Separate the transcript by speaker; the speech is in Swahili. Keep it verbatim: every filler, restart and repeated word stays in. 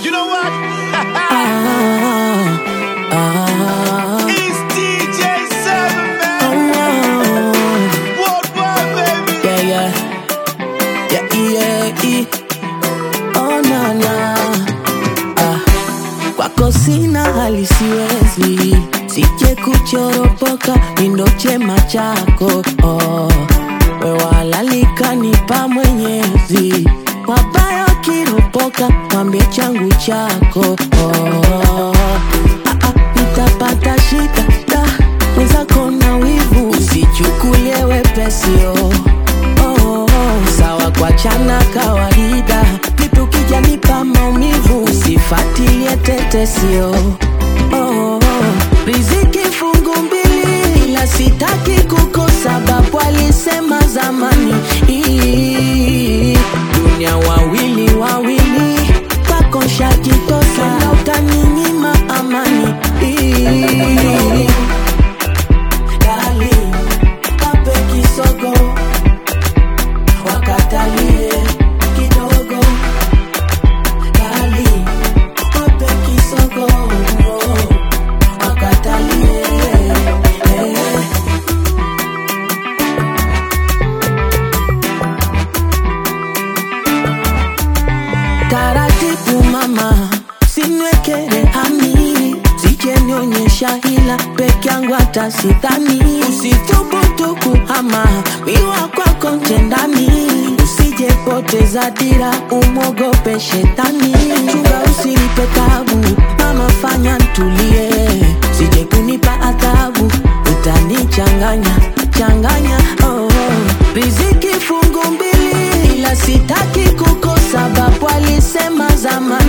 Speaker 1: You know what?
Speaker 2: ah, ah.
Speaker 1: It's D J seven, man.
Speaker 2: Oh,
Speaker 1: Worldwide, baby.
Speaker 2: yeah, yeah, yeah, yeah, yeah. Oh, na, na. Ah. Kwako sina hali siwezi, sije kuchoropoka mindo chema chako. Oh, we walalika nipa Mwenyezi, wabaya kiropoka mwambie changu chako. Oh, ah, ah, nitapata shida da wenzako na wivu, usichukulie wepesi. Oh, oh, oh, sawa kwa chana kawaida, vipi ukija nipa maumivu, usifatilie tetesio. Oh, oh, riziki fungu mbili ila sitaki kukosa, sababu alisema zamani Ii, dunia wawili wawili kwako shajitosa, na utaninyima amani. Ii, dali kape kisogo wakatalie kidogo, dali kape kisogo wakatalie eh. Taratibu mama, sinwekere hani, sije nionyesha hila peke yangu hata sidhani. Usithubutu kuhama miwa kwako ntendani, usije poteza dira umwogope shetani. Chunga usinipe tabu mama, fanya ntulie, sije kunipa adhabu utanichanganya changanya. Oh, riziki fungu mbili ila sitaki kukosa, sababu alisema zamani